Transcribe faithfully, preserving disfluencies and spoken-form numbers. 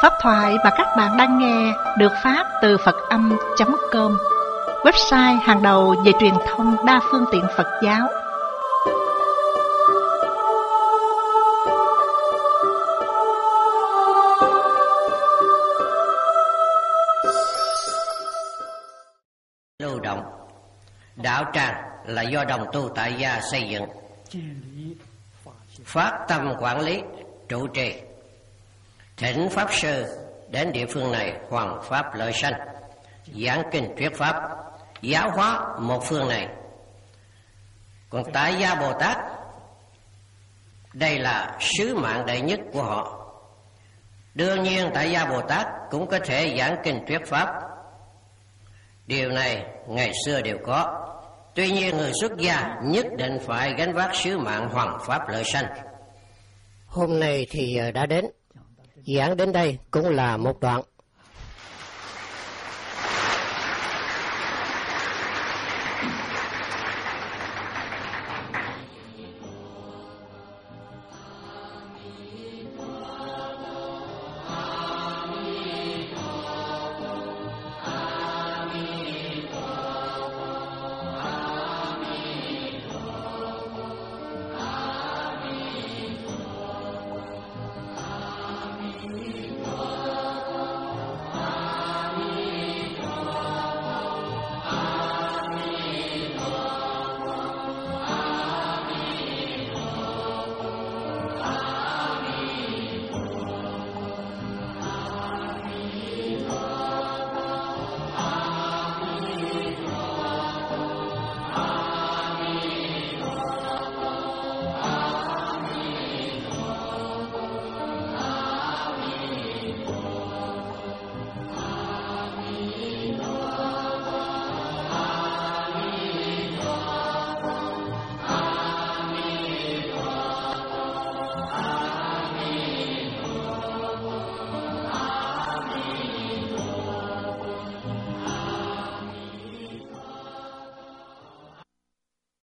Pháp thoại mà các bạn đang nghe được phát từ Phật âm chấm com, website hàng đầu về truyền thông đa phương tiện Phật giáo. Lưu động đạo tràng là do đồng tu tại gia xây dựng, phát tâm quản lý trụ trì, thỉnh pháp sư đến địa phương này hoằng pháp lợi sanh, giảng kinh thuyết pháp, giáo hóa một phương này. Còn tại gia Bồ Tát, đây là sứ mạng đệ nhất của họ. Đương nhiên tại gia Bồ Tát cũng có thể giảng kinh thuyết pháp, điều này ngày xưa đều có. Tuy nhiên người xuất gia nhất định phải gánh vác sứ mạng hoằng pháp lợi sanh. Hôm nay thì đã đến, giảng đến đây cũng là một đoạn.